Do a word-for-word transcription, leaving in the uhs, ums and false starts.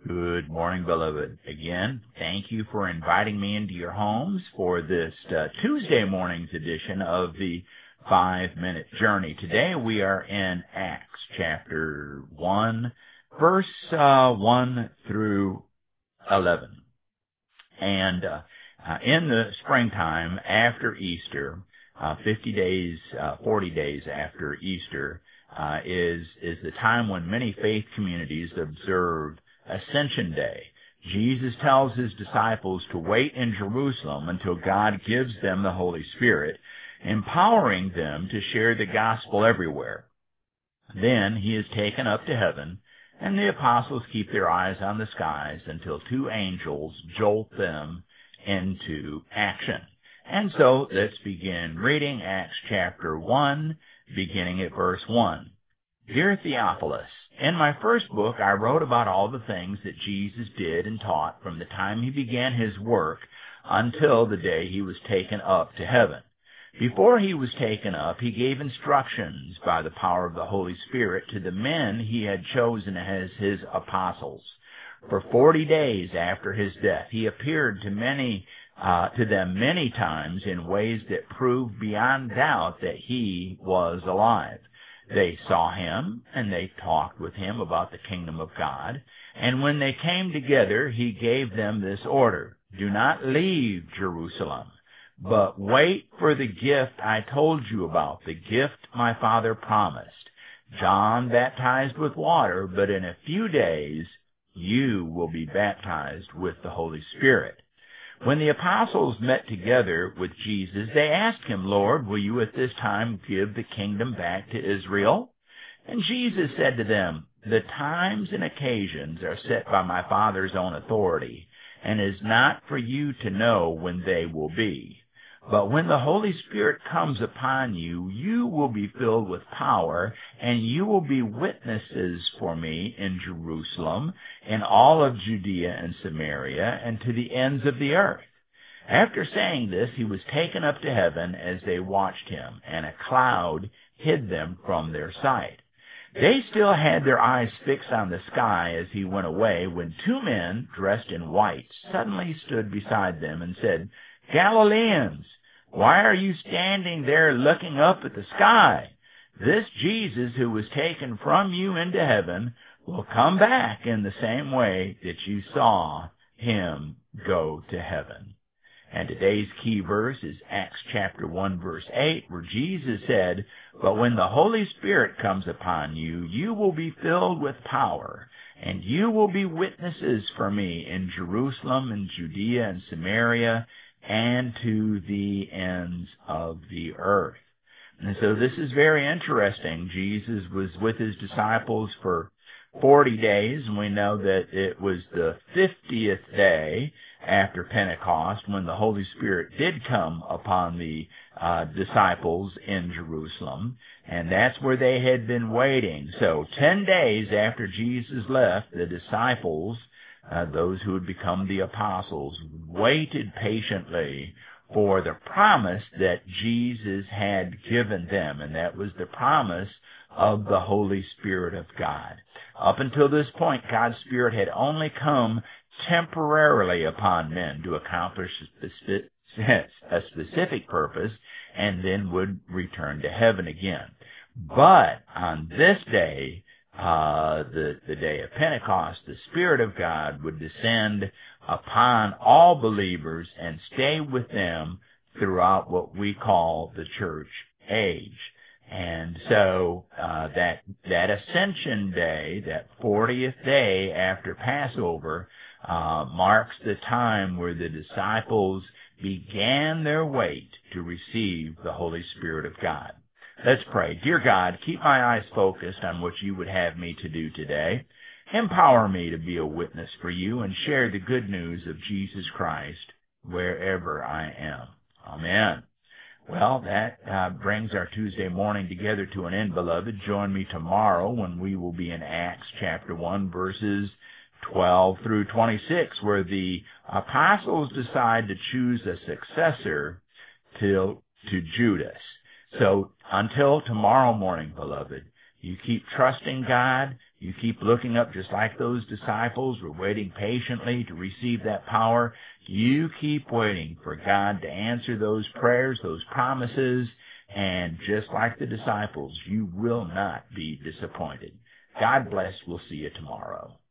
Good morning, beloved. Again, thank you for inviting me into your homes for this uh, Tuesday morning's edition of the Five-Minute Journey. Today we are in Acts chapter one, verse uh, one through eleven. And uh, uh, in the springtime after Easter, uh, fifty days, uh, forty days after Easter, uh, is is the time when many faith communities observe Ascension Day. Jesus tells his disciples to wait in Jerusalem until God gives them the Holy Spirit, empowering them to share the gospel everywhere. Then he is taken up to heaven, and the apostles keep their eyes on the skies until two angels jolt them into action. And so let's begin reading Acts chapter one, beginning at verse one. Dear Theophilus, in my first book I wrote about all the things that Jesus did and taught from the time he began his work until the day he was taken up to heaven. Before he was taken up, he gave instructions by the power of the Holy Spirit to the men he had chosen as his apostles. For forty days after his death, he appeared to many, uh, to them many times in ways that proved beyond doubt that he was alive. They saw him, and they talked with him about the kingdom of God. And when they came together, he gave them this order: do not leave Jerusalem, but wait for the gift I told you about, the gift my Father promised. John baptized with water, but in a few days you will be baptized with the Holy Spirit. When the apostles met together with Jesus, they asked him, Lord, will you at this time give the kingdom back to Israel? And Jesus said to them, the times and occasions are set by my Father's own authority, and it is not for you to know when they will be. But when the Holy Spirit comes upon you, you will be filled with power, and you will be witnesses for me in Jerusalem, in all of Judea and Samaria, and to the ends of the earth. After saying this, he was taken up to heaven as they watched him, and a cloud hid them from their sight. They still had their eyes fixed on the sky as he went away, when two men, dressed in white, suddenly stood beside them and said, Galileans, why are you standing there looking up at the sky? This Jesus who was taken from you into heaven will come back in the same way that you saw him go to heaven. And today's key verse is Acts chapter one, verse eight, where Jesus said, but when the Holy Spirit comes upon you, you will be filled with power, and you will be witnesses for me in Jerusalem and Judea and Samaria, and to the ends of the earth. And so this is very interesting. Jesus was with his disciples for forty days, and we know that it was the fiftieth day after Pentecost when the Holy Spirit did come upon the uh, disciples in Jerusalem, and that's where they had been waiting. So ten days after Jesus left, the disciples, Uh, those who had become the apostles, waited patiently for the promise that Jesus had given them, and that was the promise of the Holy Spirit of God. Up until this point, God's Spirit had only come temporarily upon men to accomplish a specific purpose, and then would return to heaven again. But on this day, Uh, the, the day of Pentecost, the Spirit of God would descend upon all believers and stay with them throughout what we call the church age. And so uh, that that Ascension Day, that fortieth day after Passover, uh, marks the time where the disciples began their wait to receive the Holy Spirit of God. Let's pray. Dear God, keep my eyes focused on what you would have me to do today. Empower me to be a witness for you and share the good news of Jesus Christ wherever I am. Amen. Well, that uh, brings our Tuesday morning together to an end, beloved. Join me tomorrow when we will be in Acts chapter one, verses twelve through twenty-six, where the apostles decide to choose a successor to, to Judas. So until tomorrow morning, beloved, you keep trusting God, You keep looking up just like those disciples were waiting patiently to receive that power. You keep waiting for God to answer those prayers, those promises, and just like the disciples, you will not be disappointed. God bless. We'll see you tomorrow.